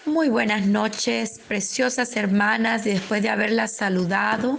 Muy buenas noches, preciosas hermanas. Después de haberlas saludado,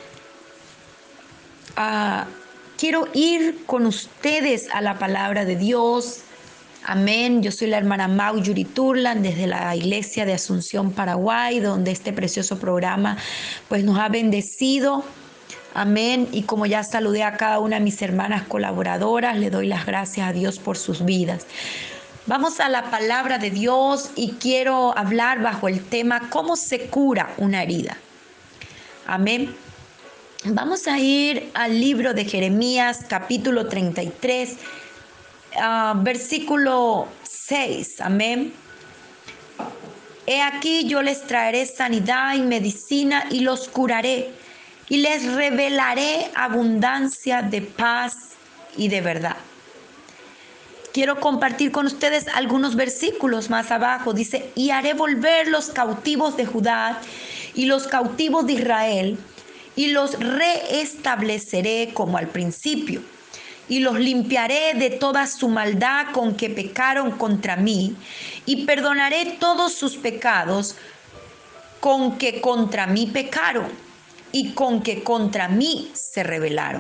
ah, quiero ir con ustedes a la palabra de Dios. Amén. Yo soy la hermana Mau Yuriturlan desde la iglesia de Asunción, Paraguay, donde este precioso programa pues nos ha bendecido. Amén. Y como ya saludé a cada una de mis hermanas colaboradoras, le doy las gracias a Dios por sus vidas. Vamos a la palabra de Dios y quiero hablar bajo el tema ¿cómo se cura una herida? Amén. Vamos a ir al libro de Jeremías, capítulo 33, versículo 6. Amén. He aquí yo les traeré sanidad y medicina y los curaré y les revelaré abundancia de paz y de verdad. Quiero compartir con ustedes algunos versículos más abajo. Dice, y haré volver los cautivos de Judá y los cautivos de Israel, y los reestableceré como al principio, y los limpiaré de toda su maldad con que pecaron contra mí, y perdonaré todos sus pecados con que contra mí pecaron, y con que contra mí se rebelaron.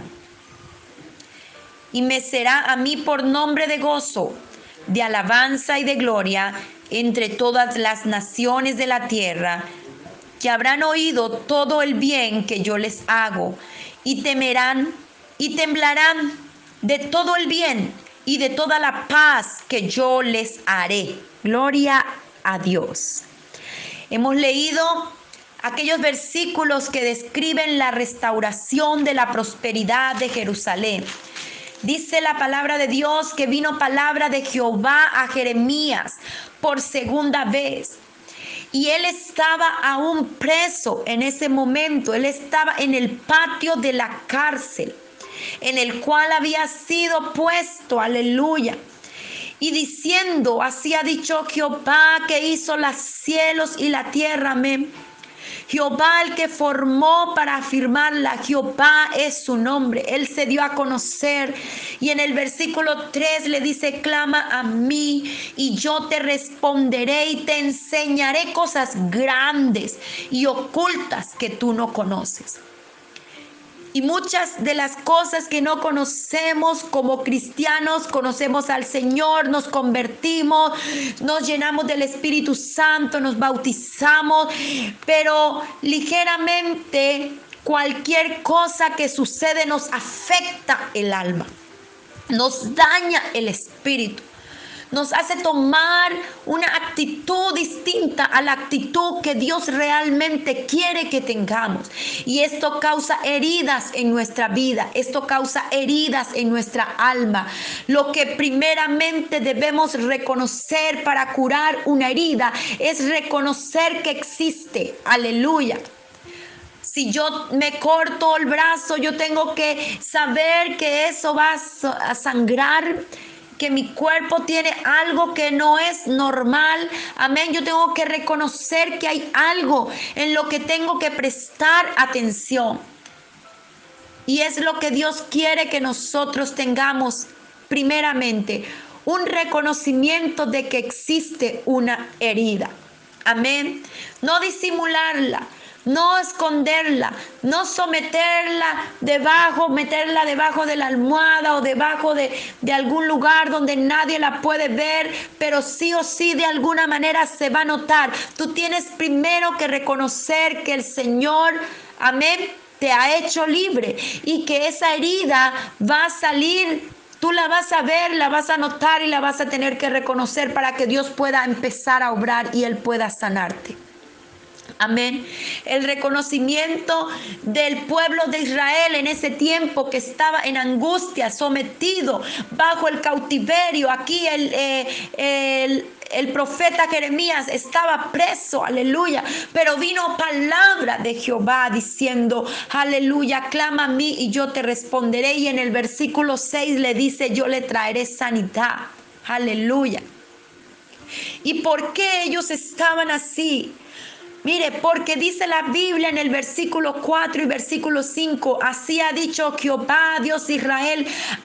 Y me será a mí por nombre de gozo, de alabanza y de gloria entre todas las naciones de la tierra, que habrán oído todo el bien que yo les hago, y temerán y temblarán de todo el bien y de toda la paz que yo les haré. Gloria a Dios. Hemos leído aquellos versículos que describen la restauración de la prosperidad de Jerusalén. Dice la palabra de Dios que vino palabra de Jehová a Jeremías por segunda vez. Y él estaba aún preso en ese momento. Él estaba en el patio de la cárcel, en el cual había sido puesto, aleluya. Y diciendo, así ha dicho Jehová que hizo los cielos y la tierra, amén. Jehová el que formó para afirmarla, Jehová es su nombre. Él se dio a conocer y en el versículo 3 le dice, clama a mí y yo te responderé y te enseñaré cosas grandes y ocultas que tú no conoces. Y muchas de las cosas que no conocemos como cristianos, conocemos al Señor, nos convertimos, nos llenamos del Espíritu Santo, nos bautizamos, pero ligeramente cualquier cosa que sucede nos afecta el alma, nos daña el espíritu. Nos hace tomar una actitud distinta a la actitud que Dios realmente quiere que tengamos. Y esto causa heridas en nuestra vida, esto causa heridas en nuestra alma. Lo que primeramente debemos reconocer para curar una herida es reconocer que existe. Aleluya. Si yo me corto el brazo, yo tengo que saber que eso va a sangrar, que mi cuerpo tiene algo que no es normal. Amén. Yo tengo que reconocer que hay algo en lo que tengo que prestar atención. Y es lo que Dios quiere que nosotros tengamos primeramente, un reconocimiento de que existe una herida. Amén. No disimularla, no esconderla, no someterla meterla debajo de la almohada o debajo de algún lugar donde nadie la puede ver, pero sí o sí de alguna manera se va a notar. Tú tienes primero que reconocer que el Señor, amén, te ha hecho libre y que esa herida va a salir. Tú la vas a ver, la vas a notar y la vas a tener que reconocer para que Dios pueda empezar a obrar y Él pueda sanarte. Amén. El reconocimiento del pueblo de Israel en ese tiempo que estaba en angustia, sometido bajo el cautiverio. Aquí el profeta Jeremías estaba preso, aleluya, pero vino palabra de Jehová diciendo, aleluya, clama a mí y yo te responderé. Y en el versículo 6 le dice, yo le traeré sanidad, aleluya. ¿Y por qué ellos estaban así? Mire, porque dice la Biblia en el versículo 4 y versículo 5, así ha dicho Jehová, Dios de Israel, así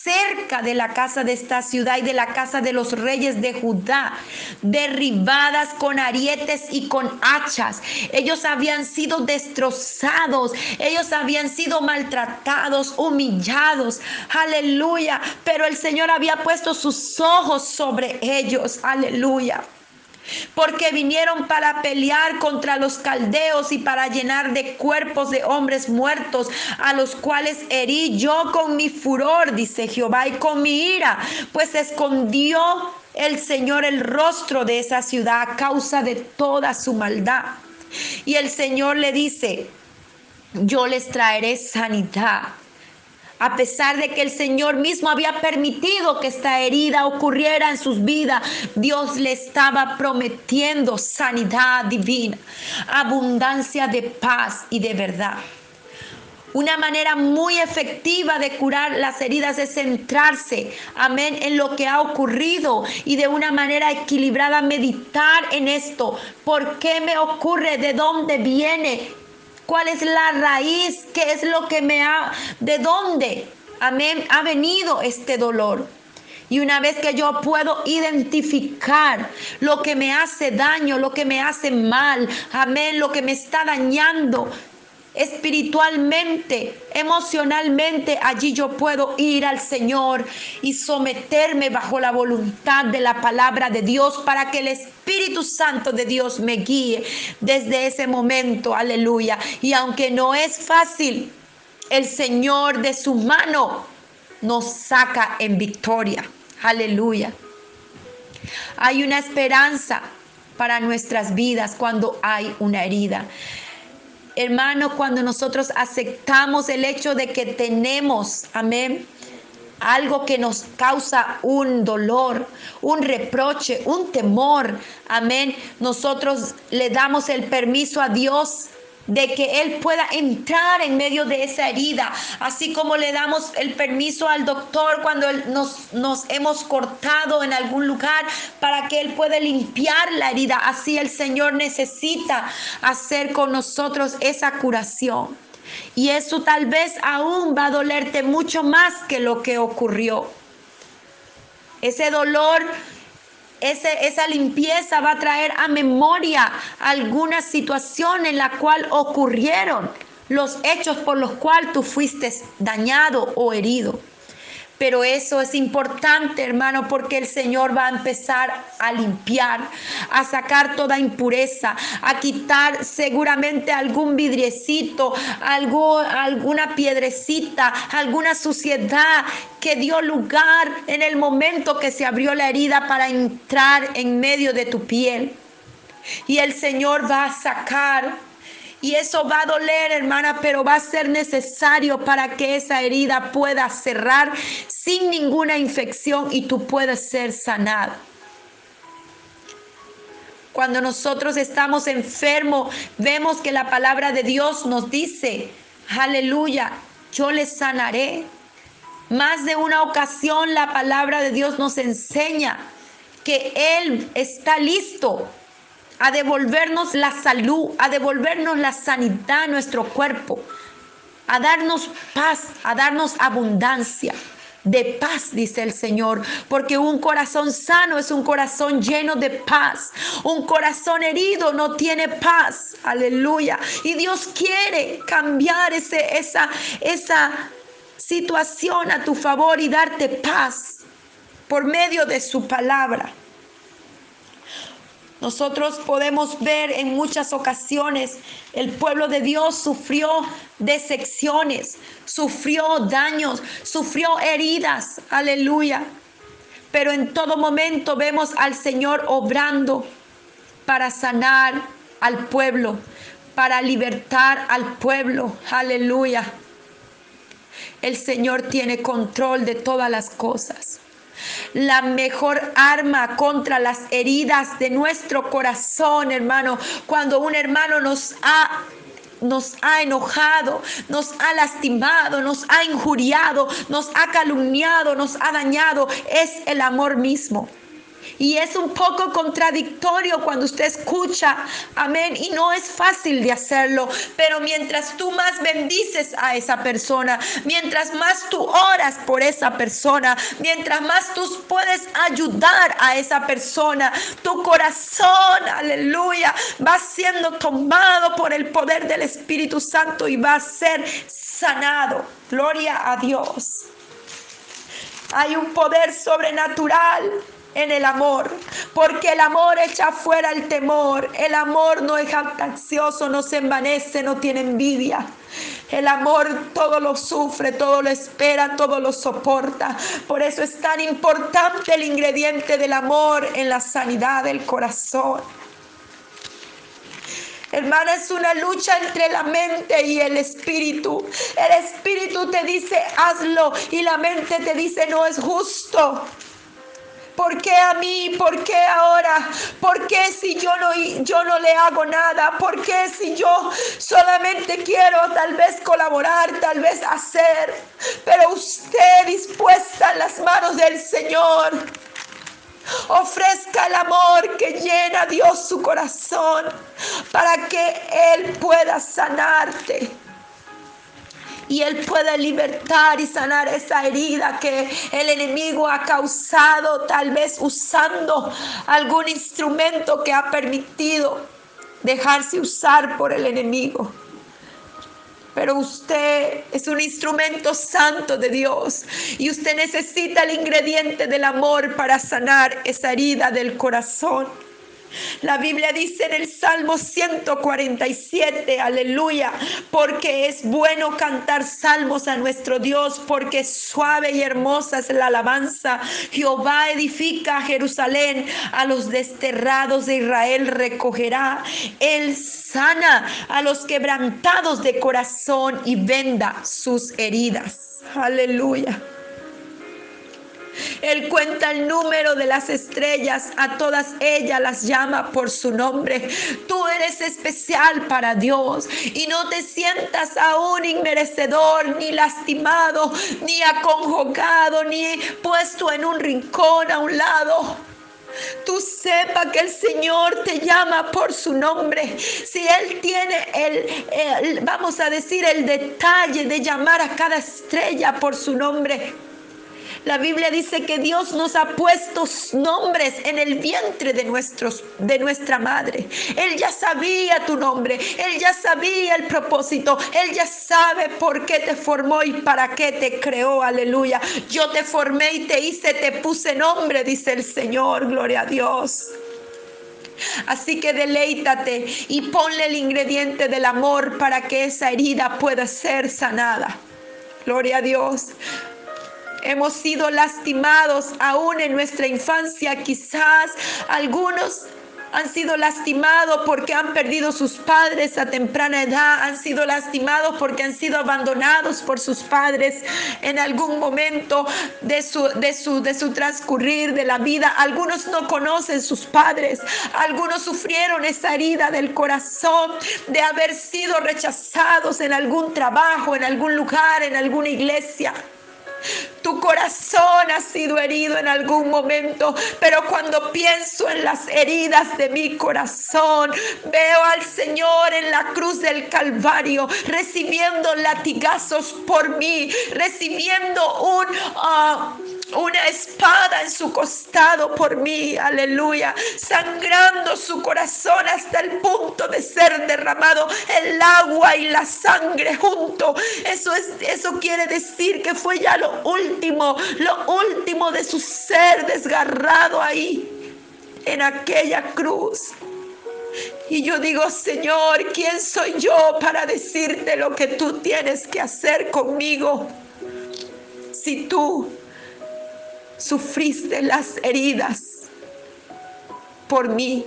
cerca de la casa de esta ciudad y de la casa de los reyes de Judá, derribadas con arietes y con hachas. Ellos habían sido destrozados, ellos habían sido maltratados, humillados, aleluya, pero el Señor había puesto sus ojos sobre ellos, aleluya. Porque vinieron para pelear contra los caldeos y para llenar de cuerpos de hombres muertos, a los cuales herí yo con mi furor, dice Jehová, y con mi ira, pues escondió el Señor el rostro de esa ciudad a causa de toda su maldad. Y el Señor le dice: yo les traeré sanidad. A pesar de que el Señor mismo había permitido que esta herida ocurriera en sus vidas, Dios le estaba prometiendo sanidad divina, abundancia de paz y de verdad. Una manera muy efectiva de curar las heridas es centrarse, amén, en lo que ha ocurrido y de una manera equilibrada meditar en esto. ¿Por qué me ocurre? ¿De dónde viene? ¿Cuál es la raíz? ¿Qué es lo que de dónde, amén, ha venido este dolor? Y una vez que yo puedo identificar lo que me hace daño, lo que me hace mal, amén, lo que me está dañando espiritualmente, emocionalmente, allí yo puedo ir al Señor y someterme bajo la voluntad de la palabra de Dios para que el Espíritu Santo de Dios me guíe desde ese momento, aleluya. Y aunque no es fácil, el Señor de su mano nos saca en victoria, aleluya. Hay una esperanza para nuestras vidas cuando hay una herida. Hermano, cuando nosotros aceptamos el hecho de que tenemos, amén, algo que nos causa un dolor, un reproche, un temor, amén, nosotros le damos el permiso a Dios de que Él pueda entrar en medio de esa herida, así como le damos el permiso al doctor cuando nos hemos cortado en algún lugar para que Él pueda limpiar la herida. Así el Señor necesita hacer con nosotros esa curación. Y eso tal vez aún va a dolerte mucho más que lo que ocurrió. Ese dolor, esa limpieza va a traer a memoria alguna situación en la cual ocurrieron los hechos por los cuales tú fuiste dañado o herido. Pero eso es importante, hermano, porque el Señor va a empezar a limpiar, a sacar toda impureza, a quitar seguramente algún vidriecito, alguna piedrecita, alguna suciedad que dio lugar en el momento que se abrió la herida para entrar en medio de tu piel. Y el Señor va a sacar. Y eso va a doler, hermana, pero va a ser necesario para que esa herida pueda cerrar sin ninguna infección y tú puedas ser sanado. Cuando nosotros estamos enfermos, vemos que la palabra de Dios nos dice, aleluya, yo les sanaré. Más de una ocasión la palabra de Dios nos enseña que Él está listo a devolvernos la salud, a devolvernos la sanidad a nuestro cuerpo, a darnos paz, a darnos abundancia de paz, dice el Señor, porque un corazón sano es un corazón lleno de paz. Un corazón herido no tiene paz, aleluya. Y Dios quiere cambiar esa situación a tu favor y darte paz por medio de su palabra. Nosotros podemos ver en muchas ocasiones el pueblo de Dios sufrió decepciones, sufrió daños, sufrió heridas, aleluya. Pero en todo momento vemos al Señor obrando para sanar al pueblo, para libertar al pueblo, aleluya. El Señor tiene control de todas las cosas. La mejor arma contra las heridas de nuestro corazón, hermano, cuando un hermano nos ha enojado, nos ha lastimado, nos ha injuriado, nos ha calumniado, nos ha dañado, es el amor mismo. Y es un poco contradictorio cuando usted escucha, amén, y no es fácil de hacerlo, pero mientras tú más bendices a esa persona, mientras más tú oras por esa persona, mientras más tú puedes ayudar a esa persona, tu corazón, aleluya, va siendo tomado por el poder del Espíritu Santo y va a ser sanado. Gloria a Dios. Hay un poder sobrenatural en el amor, porque el amor echa fuera el temor. El amor no es jactancioso, no se envanece, no tiene envidia. El amor todo lo sufre, todo lo espera, todo lo soporta. Por eso es tan importante el ingrediente del amor en la sanidad del corazón. Hermana, es una lucha entre la mente y el espíritu. El espíritu te dice hazlo y la mente te dice no es justo. ¿Por qué a mí? ¿Por qué ahora? ¿Por qué si yo no le hago nada? ¿Por qué si yo solamente quiero tal vez colaborar, tal vez hacer? Pero usted dispuesta en las manos del Señor. Ofrezca el amor que llena a Dios su corazón para que Él pueda sanarte. Y Él puede libertar y sanar esa herida que el enemigo ha causado, tal vez usando algún instrumento que ha permitido dejarse usar por el enemigo. Pero usted es un instrumento santo de Dios y usted necesita el ingrediente del amor para sanar esa herida del corazón. La Biblia dice en el Salmo 147, aleluya, porque es bueno cantar salmos a nuestro Dios, porque suave y hermosa es la alabanza. Jehová edifica a Jerusalén, a los desterrados de Israel recogerá. Él sana a los quebrantados de corazón y venda sus heridas. Aleluya. Él cuenta el número de las estrellas, a todas ellas las llama por su nombre. Tú eres especial para Dios y no te sientas aún inmerecedor, ni lastimado, ni aconjugado, ni puesto en un rincón a un lado. Tú sepa que el Señor te llama por su nombre. Si Él tiene vamos a decir, el detalle de llamar a cada estrella por su nombre. La Biblia dice que Dios nos ha puesto nombres en el vientre de nuestra madre. Él ya sabía tu nombre, Él ya sabía el propósito, Él ya sabe por qué te formó y para qué te creó, aleluya. Yo te formé y te hice, te puse nombre, dice el Señor, gloria a Dios. Así que deleítate y ponle el ingrediente del amor para que esa herida pueda ser sanada. Gloria a Dios. Hemos sido lastimados aún en nuestra infancia. Quizás algunos han sido lastimados porque han perdido sus padres a temprana edad. Han sido lastimados porque han sido abandonados por sus padres en algún momento de su transcurrir de la vida. Algunos no conocen sus padres. Algunos sufrieron esa herida del corazón de haber sido rechazados en algún trabajo, en algún lugar, en alguna iglesia. Tu corazón ha sido herido en algún momento, pero cuando pienso en las heridas de mi corazón, veo al Señor en la cruz del Calvario, recibiendo latigazos por mí, recibiendo una espada en su costado por mí, aleluya, sangrando su corazón hasta el punto de ser derramado el agua y la sangre junto. Eso quiere decir que fue ya lo último de su ser desgarrado ahí en aquella cruz. Y yo digo, Señor, ¿quién soy yo para decirte lo que tú tienes que hacer conmigo? Si tú sufriste las heridas por mí.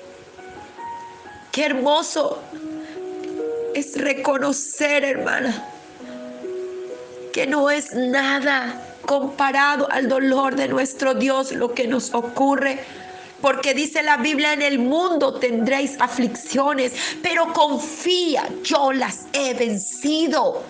Qué hermoso es reconocer, hermana, que no es nada comparado al dolor de nuestro Dios lo que nos ocurre. Porque dice la Biblia, en el mundo tendréis aflicciones, pero confía, yo las he vencido.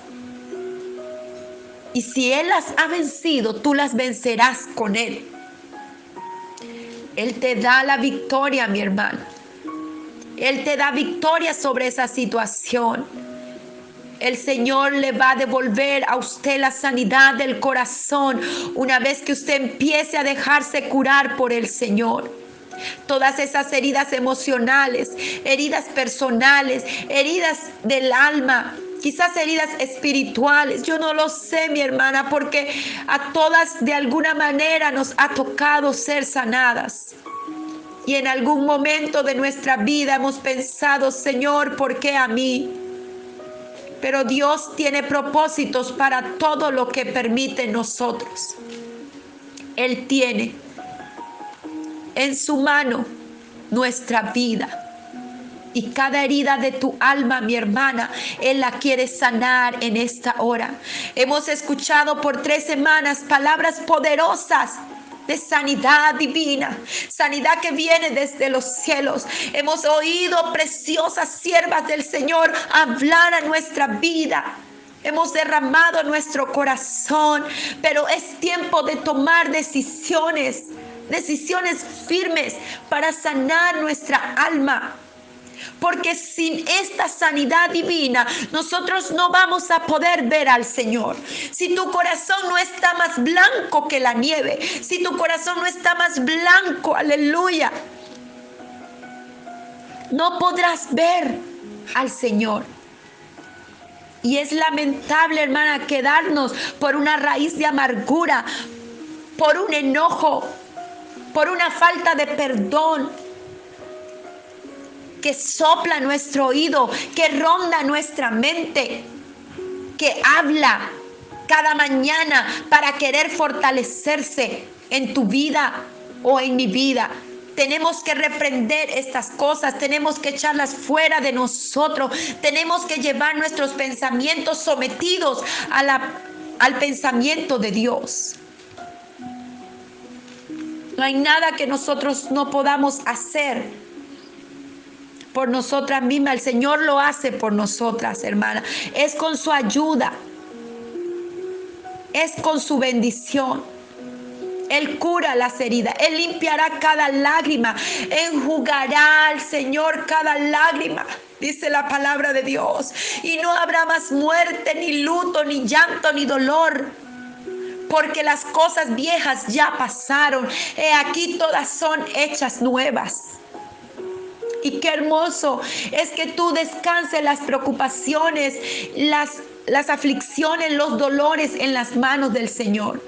Y si Él las ha vencido, tú las vencerás con Él. Él te da la victoria, mi hermano. Él te da victoria sobre esa situación. El Señor le va a devolver a usted la sanidad del corazón una vez que usted empiece a dejarse curar por el Señor. Todas esas heridas emocionales, heridas personales, heridas del alma, quizás heridas espirituales, yo no lo sé, mi hermana, porque a todas de alguna manera nos ha tocado ser sanadas. Y en algún momento de nuestra vida hemos pensado, Señor, ¿por qué a mí? Pero Dios tiene propósitos para todo lo que permite nosotros. Él tiene en su mano nuestra vida. Y cada herida de tu alma, mi hermana, Él la quiere sanar en esta hora. Hemos escuchado por 3 semanas palabras poderosas de sanidad divina, sanidad que viene desde los cielos. Hemos oído preciosas siervas del Señor hablar a nuestra vida. Hemos derramado nuestro corazón, pero es tiempo de tomar decisiones firmes para sanar nuestra alma. Porque sin esta sanidad divina, nosotros no vamos a poder ver al Señor. Si tu corazón no está más blanco que la nieve, si tu corazón no está más blanco, aleluya, no podrás ver al Señor. Y es lamentable, hermana, quedarnos por una raíz de amargura, por un enojo, por una falta de perdón que sopla nuestro oído, que ronda nuestra mente, que habla cada mañana para querer fortalecerse en tu vida o en mi vida. Tenemos que reprender estas cosas, tenemos que echarlas fuera de nosotros, tenemos que llevar nuestros pensamientos sometidos al pensamiento de Dios. No hay nada que nosotros no podamos hacer por nosotras mismas. El Señor lo hace por nosotras, hermana. Es con su ayuda, es con su bendición. Él cura las heridas, Él limpiará cada lágrima, enjugará al Señor cada lágrima, dice la palabra de Dios. Y no habrá más muerte, ni luto, ni llanto, ni dolor, porque las cosas viejas ya pasaron. He aquí todas son hechas nuevas. Y qué hermoso es que tú descanses las preocupaciones, las aflicciones, los dolores en las manos del Señor.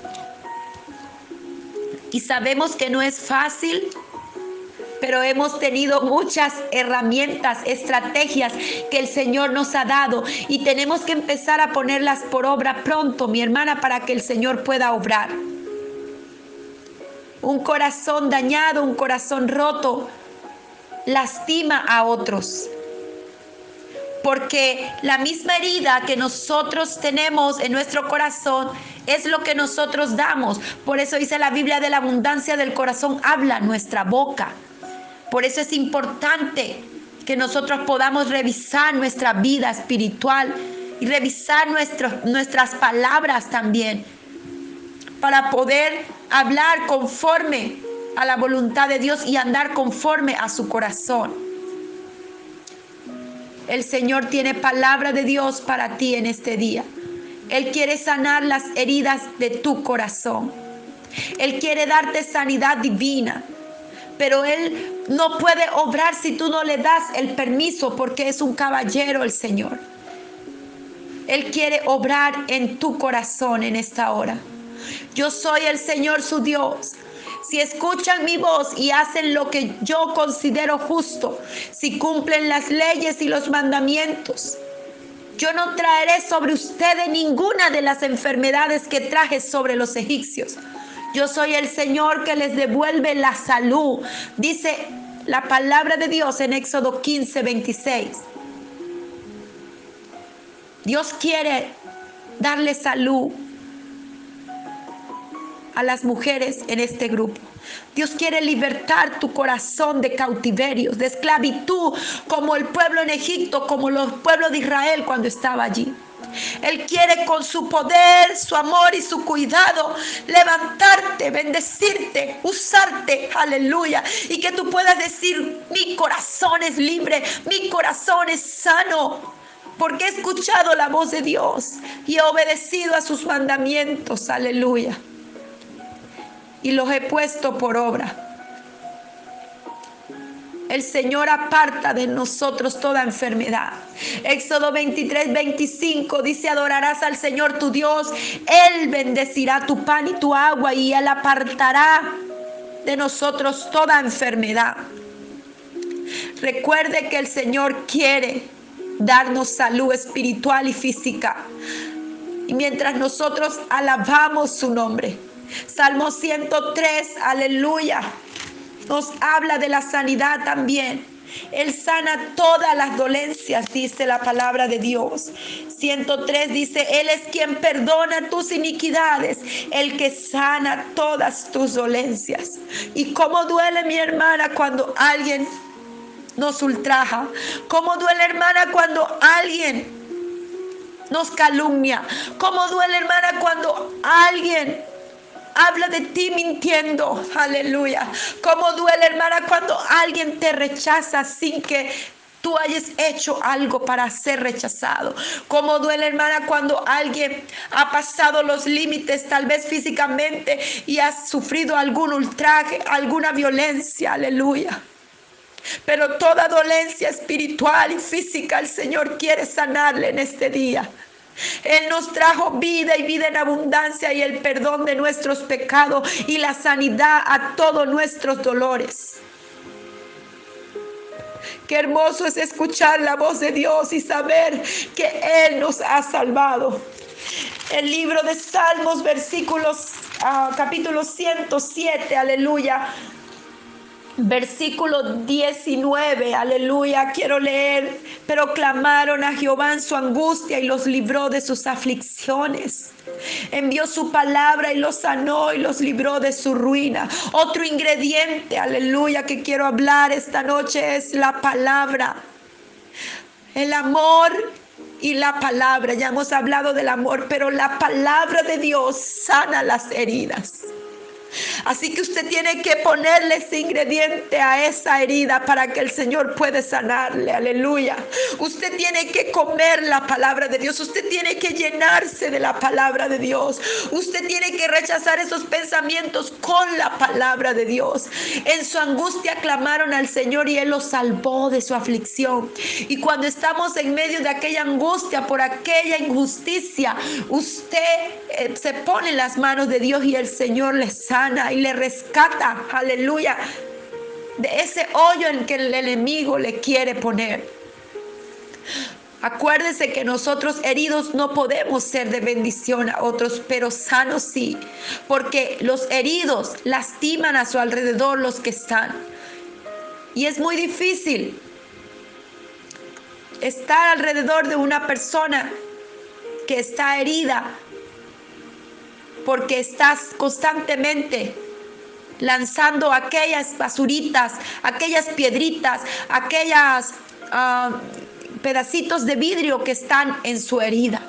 Y sabemos que no es fácil, pero hemos tenido muchas herramientas, estrategias que el Señor nos ha dado. Y tenemos que empezar a ponerlas por obra pronto, mi hermana, para que el Señor pueda obrar. Un corazón dañado, un corazón roto, lastima a otros, porque la misma herida que nosotros tenemos en nuestro corazón es lo que nosotros damos. Por eso dice la Biblia, de la abundancia del corazón habla nuestra boca. Por eso es importante que nosotros podamos revisar nuestra vida espiritual y revisar nuestras palabras también, para poder hablar conforme a la voluntad de Dios y andar conforme a su corazón. El Señor tiene palabra de Dios para ti en este día. Él quiere sanar las heridas de tu corazón. Él quiere darte sanidad divina. Pero Él no puede obrar si tú no le das el permiso, porque es un caballero el Señor. Él quiere obrar en tu corazón en esta hora. Yo soy el Señor su Dios. Si escuchan mi voz y hacen lo que yo considero justo, si cumplen las leyes y los mandamientos, yo no traeré sobre ustedes ninguna de las enfermedades que traje sobre los egipcios. Yo soy el Señor que les devuelve la salud, dice la palabra de Dios en Éxodo 15:26. Dios quiere darle salud a las mujeres en este grupo. Dios quiere libertar tu corazón de cautiverios, de esclavitud, como el pueblo en Egipto, como los pueblos de Israel cuando estaba allí. Él quiere con su poder, su amor y su cuidado levantarte, bendecirte, usarte, aleluya. Y que tú puedas decir, mi corazón es libre, mi corazón es sano. Porque he escuchado la voz de Dios y he obedecido a sus mandamientos, aleluya. Y los he puesto por obra. El Señor aparta de nosotros toda enfermedad. Éxodo 23:25 dice: adorarás al Señor tu Dios. Él bendecirá tu pan y tu agua y Él apartará de nosotros toda enfermedad. Recuerde que el Señor quiere darnos salud espiritual y física. Y mientras nosotros alabamos su nombre. Salmo 103, aleluya, nos habla de la sanidad también. Él sana todas las dolencias, dice la palabra de Dios. 103 dice: Él es quien perdona tus iniquidades, el que sana todas tus dolencias. Y cómo duele, mi hermana, cuando alguien nos ultraja. Cómo duele, hermana, cuando alguien nos calumnia. Cómo duele, hermana, cuando alguien habla de ti mintiendo, aleluya. Cómo duele, hermana, cuando alguien te rechaza sin que tú hayas hecho algo para ser rechazado. Cómo duele, hermana, cuando alguien ha pasado los límites, tal vez físicamente, y ha sufrido algún ultraje, alguna violencia, aleluya. Pero toda dolencia espiritual y física el Señor quiere sanarle en este día. Él nos trajo vida y vida en abundancia y el perdón de nuestros pecados y la sanidad a todos nuestros dolores. Qué hermoso es escuchar la voz de Dios y saber que Él nos ha salvado. El libro de Salmos, capítulo 107, aleluya. Versículo 19, aleluya, quiero leer. Pero clamaron a Jehová en su angustia y los libró de sus aflicciones. Envió su palabra y los sanó y los libró de su ruina. Otro ingrediente, aleluya, que quiero hablar esta noche es la palabra. El amor y la palabra. Ya hemos hablado del amor, pero la palabra de Dios sana las heridas. Así que usted tiene que ponerle ese ingrediente a esa herida para que el Señor pueda sanarle, aleluya. Usted tiene que comer la palabra de Dios, usted tiene que llenarse de la palabra de Dios, usted tiene que rechazar esos pensamientos con la palabra de Dios. En su angustia clamaron al Señor y Él los salvó de su aflicción. Y cuando estamos en medio de aquella angustia por aquella injusticia, usted se pone en las manos de Dios y el Señor le sana y le rescata, aleluya, de ese hoyo en que el enemigo le quiere poner. Acuérdese que nosotros heridos no podemos ser de bendición a otros, pero sanos sí, porque los heridos lastiman a su alrededor los que están. Y es muy difícil estar alrededor de una persona que está herida, porque estás constantemente lanzando aquellas basuritas, aquellas piedritas, aquellas pedacitos de vidrio que están en su herida.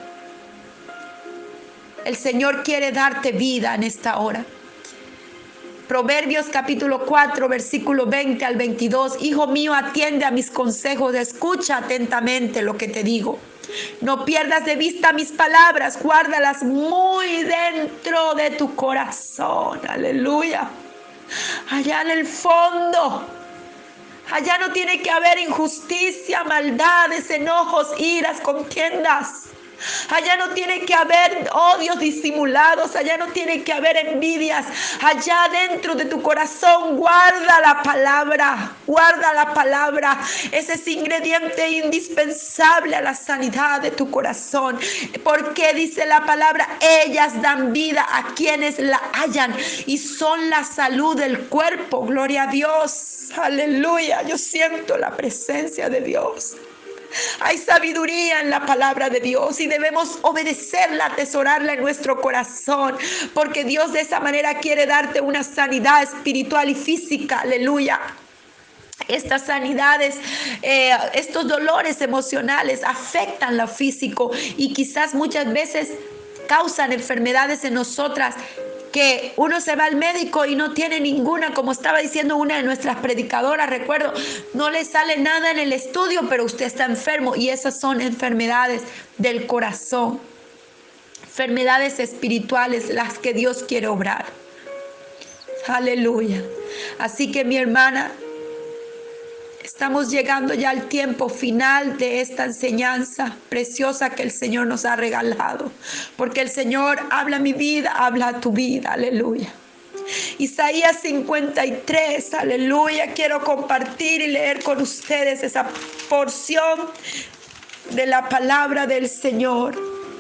El Señor quiere darte vida en esta hora. Proverbios capítulo 4, versículo 20 al 22. Hijo mío, atiende a mis consejos, escucha atentamente lo que te digo. No pierdas de vista mis palabras, guárdalas muy dentro de tu corazón. Aleluya. Allá en el fondo, allá no tiene que haber injusticia, maldades, enojos, iras, contiendas. Allá no tiene que haber odios disimulados, allá no tiene que haber envidias. Allá dentro de tu corazón guarda la palabra, guarda la palabra. Ese es ingrediente indispensable a la sanidad de tu corazón. Porque dice la palabra, ellas dan vida a quienes la hallan y son la salud del cuerpo. Gloria a Dios, aleluya. Yo siento la presencia de Dios. Hay sabiduría en la palabra de Dios y debemos obedecerla, atesorarla en nuestro corazón, porque Dios de esa manera quiere darte una sanidad espiritual y física, aleluya. Estas sanidades, estos dolores emocionales afectan lo físico y quizás muchas veces causan enfermedades en nosotras, que uno se va al médico y no tiene ninguna, como estaba diciendo una de nuestras predicadoras, recuerdo, no le sale nada en el estudio, pero usted está enfermo, y esas son enfermedades del corazón, enfermedades espirituales, las que Dios quiere obrar. Aleluya. Así que mi hermana, estamos llegando ya al tiempo final de esta enseñanza preciosa que el Señor nos ha regalado. Porque el Señor habla mi vida, habla tu vida. Aleluya. Isaías 53, aleluya. Quiero compartir y leer con ustedes esa porción de la palabra del Señor.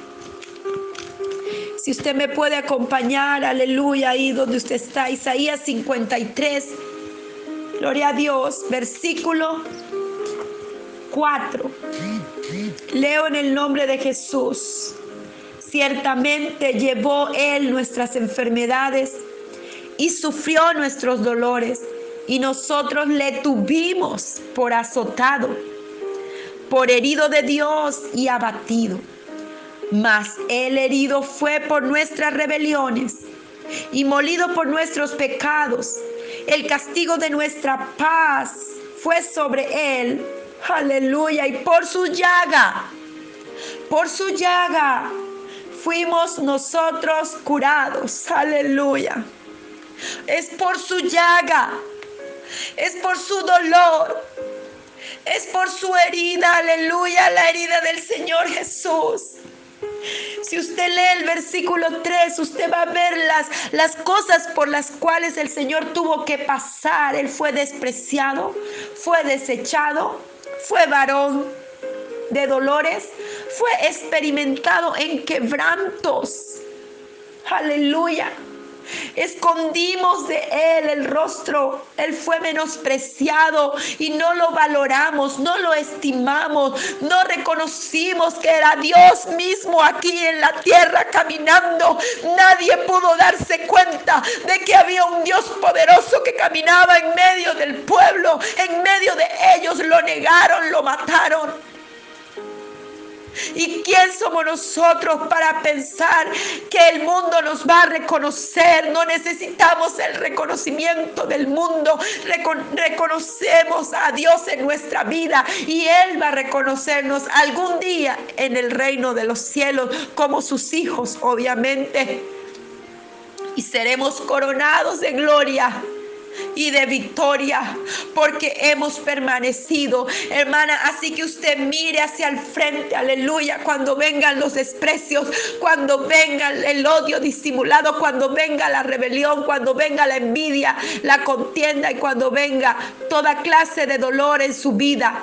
Si usted me puede acompañar, aleluya, ahí donde usted está. Isaías 53. Gloria a Dios, versículo 4. Leo en el nombre de Jesús. Ciertamente llevó Él nuestras enfermedades y sufrió nuestros dolores, y nosotros le tuvimos por azotado, por herido de Dios y abatido. Mas Él herido fue por nuestras rebeliones y molido por nuestros pecados. El castigo de nuestra paz fue sobre Él. Aleluya. Y por su llaga fuimos nosotros curados. Aleluya. Es por su llaga, es por su dolor, es por su herida. Aleluya, la herida del Señor Jesús. Si usted lee el versículo 3, usted va a ver las cosas por las cuales el Señor tuvo que pasar. Él fue despreciado, fue desechado, fue varón de dolores, fue experimentado en quebrantos. Aleluya. Escondimos de Él el rostro. Él fue menospreciado y no lo valoramos, no lo estimamos, no reconocimos que era Dios mismo aquí en la tierra caminando. Nadie pudo darse cuenta de que había un Dios poderoso que caminaba en medio del pueblo, en medio de ellos. Lo negaron, lo mataron. ¿Y quién somos nosotros para pensar que el mundo nos va a reconocer? No necesitamos el reconocimiento del mundo. Reconocemos a Dios en nuestra vida y Él va a reconocernos algún día en el reino de los cielos como sus hijos, obviamente. Y seremos coronados de gloria y de victoria, porque hemos permanecido, hermana. Así que usted mire hacia el frente, aleluya, cuando vengan los desprecios, cuando venga el odio disimulado, cuando venga la rebelión, cuando venga la envidia, la contienda, y cuando venga toda clase de dolor en su vida.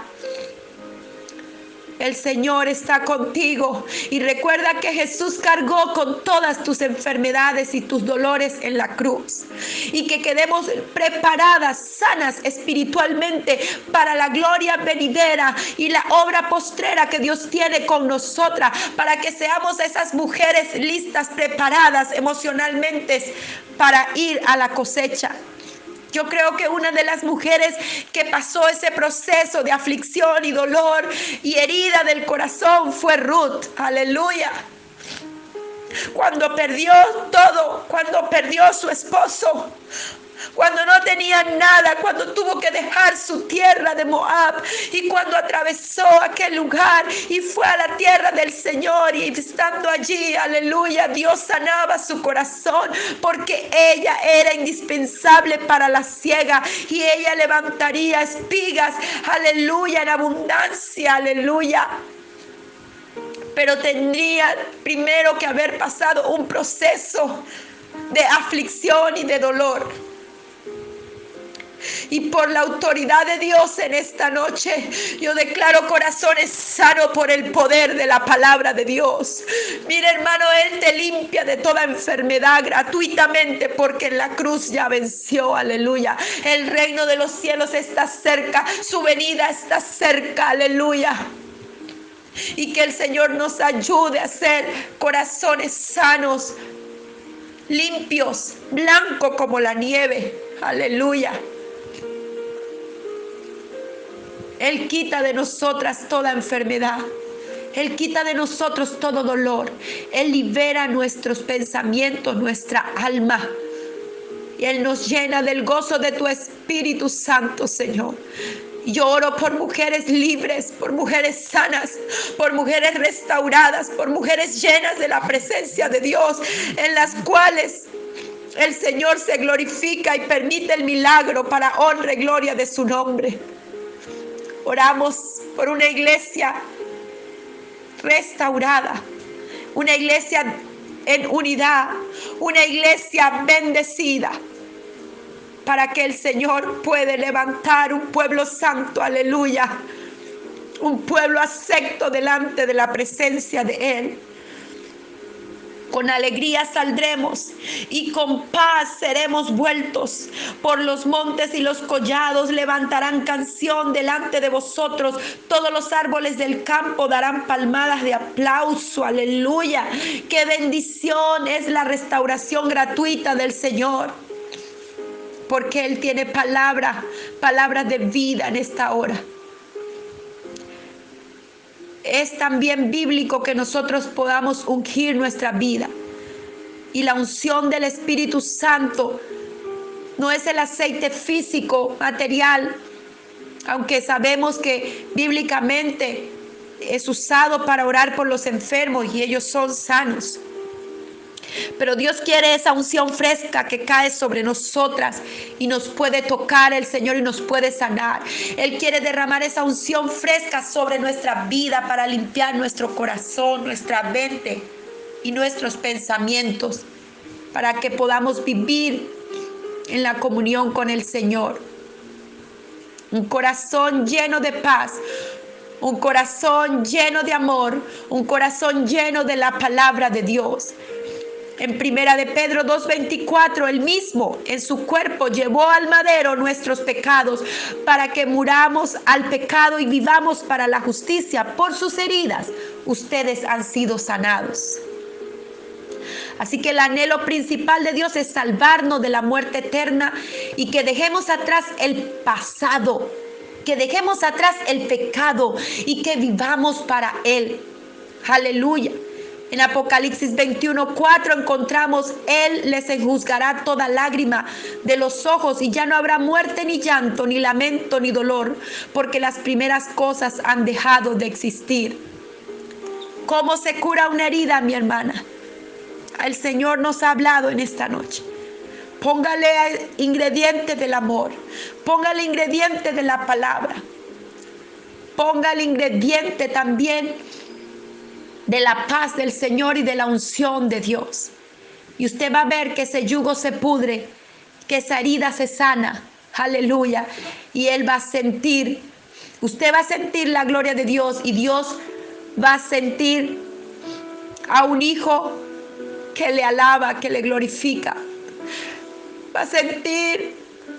El Señor está contigo, y recuerda que Jesús cargó con todas tus enfermedades y tus dolores en la cruz, y que quedemos preparadas, sanas espiritualmente para la gloria venidera y la obra postrera que Dios tiene con nosotras, para que seamos esas mujeres listas, preparadas emocionalmente para ir a la cosecha. Yo creo que una de las mujeres que pasó ese proceso de aflicción y dolor y herida del corazón fue Ruth. Aleluya. Cuando perdió todo, cuando perdió su esposo, cuando no tenía nada, cuando tuvo que dejar su tierra de Moab, y cuando atravesó aquel lugar y fue a la tierra del Señor, y estando allí, aleluya, Dios sanaba su corazón, porque ella era indispensable para la siega, y ella levantaría espigas, aleluya, en abundancia, aleluya. Pero tendría primero que haber pasado un proceso de aflicción y de dolor. Y por la autoridad de Dios en esta noche, yo declaro corazones sanos por el poder de la palabra de Dios. Mira, hermano, Él te limpia de toda enfermedad gratuitamente, porque en la cruz ya venció. Aleluya. El reino de los cielos está cerca, su venida está cerca. Aleluya. Y que el Señor nos ayude a hacer corazones sanos, limpios, blancos como la nieve. Aleluya. Él quita de nosotras toda enfermedad. Él quita de nosotros todo dolor. Él libera nuestros pensamientos, nuestra alma. Y Él nos llena del gozo de tu Espíritu Santo, Señor. Yo oro por mujeres libres, por mujeres sanas, por mujeres restauradas, por mujeres llenas de la presencia de Dios, en las cuales el Señor se glorifica y permite el milagro para honra y gloria de su nombre. Oramos por una iglesia restaurada, una iglesia en unidad, una iglesia bendecida, para que el Señor pueda levantar un pueblo santo, aleluya, un pueblo acepto delante de la presencia de Él. Con alegría saldremos y con paz seremos vueltos. Por los montes y los collados levantarán canción delante de vosotros. Todos los árboles del campo darán palmadas de aplauso. Aleluya. Qué bendición es la restauración gratuita del Señor. Porque Él tiene palabras de vida en esta hora. Es también bíblico que nosotros podamos ungir nuestra vida. Y la unción del Espíritu Santo no es el aceite físico, material, aunque sabemos que bíblicamente es usado para orar por los enfermos y ellos son sanos. Pero Dios quiere esa unción fresca que cae sobre nosotras y nos puede tocar el Señor y nos puede sanar. Él quiere derramar esa unción fresca sobre nuestra vida para limpiar nuestro corazón, nuestra mente y nuestros pensamientos, para que podamos vivir en la comunión con el Señor. Un corazón lleno de paz, un corazón lleno de amor, un corazón lleno de la palabra de Dios. En primera de Pedro 2:24, Él mismo en su cuerpo llevó al madero nuestros pecados para que muramos al pecado y vivamos para la justicia. Por sus heridas ustedes han sido sanados. Así que el anhelo principal de Dios es salvarnos de la muerte eterna y que dejemos atrás el pasado, que dejemos atrás el pecado y que vivamos para Él. Aleluya. En Apocalipsis 21:4 encontramos: Él les enjuzgará toda lágrima de los ojos y ya no habrá muerte, ni llanto, ni lamento, ni dolor, porque las primeras cosas han dejado de existir. ¿Cómo se cura una herida, mi hermana? El Señor nos ha hablado en esta noche. Póngale ingrediente del amor, póngale ingrediente de la palabra, póngale ingrediente también de la paz del Señor y de la unción de Dios. Y usted va a ver que ese yugo se pudre, que esa herida se sana. Aleluya. Y Él va a sentir, usted va a sentir la gloria de Dios y Dios va a sentir a un hijo que le alaba, que le glorifica. Va a sentir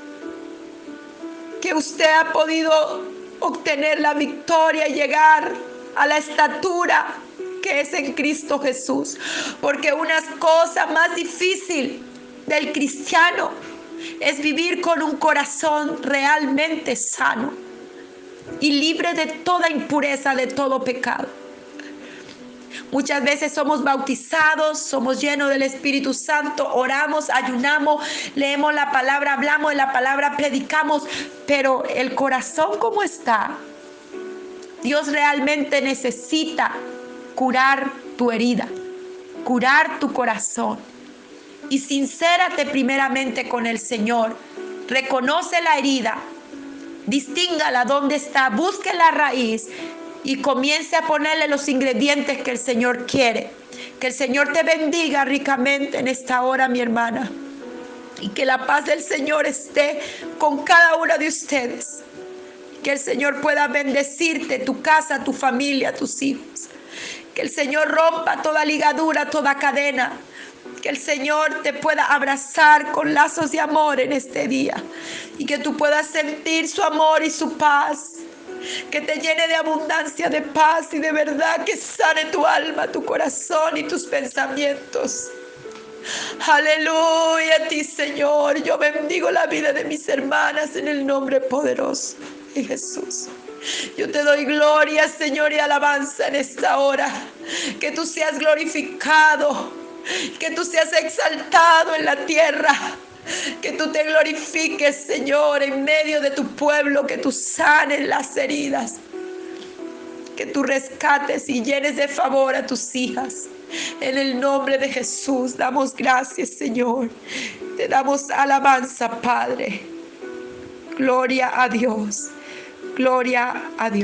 que usted ha podido obtener la victoria y llegar a la estatura que es en Cristo Jesús. Porque una cosa más difícil del cristiano es vivir con un corazón realmente sano y libre de toda impureza, de todo pecado. Muchas veces somos bautizados, somos llenos del Espíritu Santo, oramos, ayunamos, leemos la palabra, hablamos de la palabra, predicamos, pero el corazón, ¿cómo está? Dios realmente necesita curar tu herida, curar tu corazón. Y sincérate primeramente con el Señor. Reconoce la herida, distíngala dónde está, busque la raíz y comience a ponerle los ingredientes que el Señor quiere. Que el Señor te bendiga ricamente en esta hora, mi hermana. Y que la paz del Señor esté con cada una de ustedes. Que el Señor pueda bendecirte, tu casa, tu familia, tus hijos. Que el Señor rompa toda ligadura, toda cadena. Que el Señor te pueda abrazar con lazos de amor en este día. Y que tú puedas sentir su amor y su paz. Que te llene de abundancia de paz y de verdad, que sane tu alma, tu corazón y tus pensamientos. Aleluya a ti, Señor. Yo bendigo la vida de mis hermanas en el nombre poderoso de Jesús. Yo te doy gloria, Señor, y alabanza en esta hora. Que tú seas glorificado, que tú seas exaltado en la tierra. Que tú te glorifiques, Señor, en medio de tu pueblo, que tú sanes las heridas, que tú rescates y llenes de favor a tus hijas. En el nombre de Jesús damos gracias, Señor. Te damos alabanza, Padre. Gloria a Dios. Gloria a Dios.